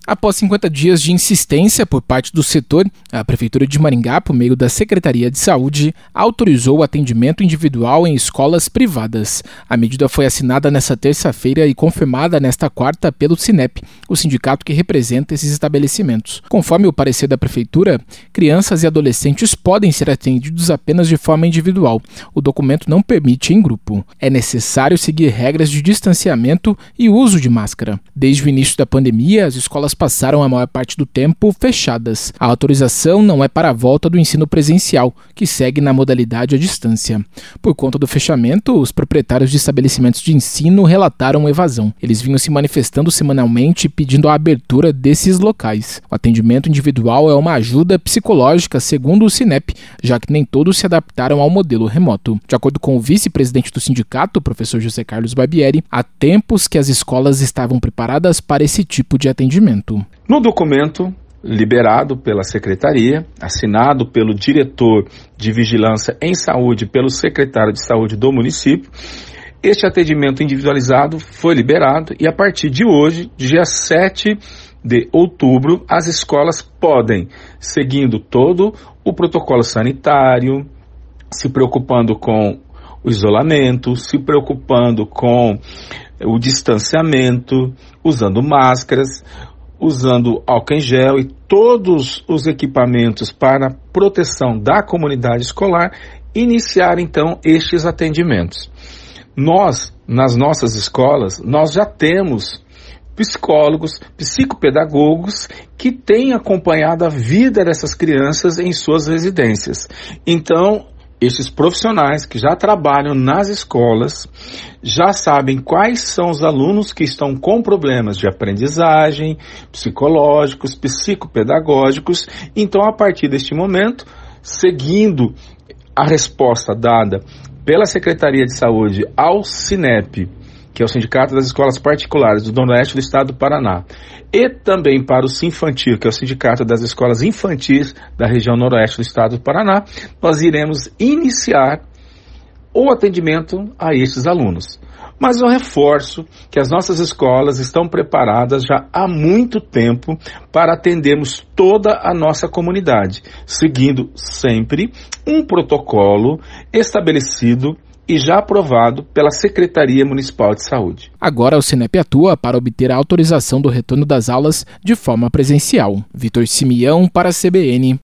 Após 50 dias de insistência por parte do setor, a Prefeitura de Maringá, por meio da Secretaria de Saúde, autorizou o atendimento individual em escolas privadas. A medida foi assinada nesta terça-feira e confirmada nesta quarta pelo Sinep, o sindicato que representa esses estabelecimentos. Conforme o parecer da Prefeitura, crianças e adolescentes podem ser atendidos apenas de forma individual. O documento não permite em grupo. É necessário seguir regras de distanciamento e uso de máscara. Desde o início da pandemia, as escolas passaram a maior parte do tempo fechadas. A autorização não é para a volta do ensino presencial, que segue na modalidade à distância. Por conta do fechamento, os proprietários de estabelecimentos de ensino relataram evasão. Eles vinham se manifestando semanalmente pedindo a abertura desses locais. O atendimento individual é uma ajuda psicológica, segundo o Sinep, já que nem todos se adaptaram ao modelo remoto. De acordo com o vice-presidente do sindicato, o professor José Carlos Barbieri, há tempos que as escolas estavam preparadas para esse tipo de atendimento. No documento liberado pela Secretaria, assinado pelo diretor de Vigilância em Saúde, pelo secretário de Saúde do município, este atendimento individualizado foi liberado e a partir de hoje, dia 7 de outubro, as escolas podem, seguindo todo o protocolo sanitário, se preocupando com o isolamento, se preocupando com o distanciamento, usando máscaras, usando álcool em gel e todos os equipamentos para proteção da comunidade escolar, iniciar então estes atendimentos. Nós, nas nossas escolas, nós já temos psicólogos, psicopedagogos que têm acompanhado a vida dessas crianças em suas residências. Então, estes profissionais que já trabalham nas escolas já sabem quais são os alunos que estão com problemas de aprendizagem, psicológicos, psicopedagógicos. Então, a partir deste momento, seguindo a resposta dada pela Secretaria de Saúde ao Sinep, que é o Sindicato das Escolas Particulares do Noroeste do Estado do Paraná, e também para o Sinfantil, que é o Sindicato das Escolas Infantis da região Noroeste do Estado do Paraná, nós iremos iniciar o atendimento a estes alunos. Mas eu reforço que as nossas escolas estão preparadas já há muito tempo para atendermos toda a nossa comunidade, seguindo sempre um protocolo estabelecido e já aprovado pela Secretaria Municipal de Saúde. Agora o Sinep atua para obter a autorização do retorno das aulas de forma presencial. Vitor Simeão para a CBN.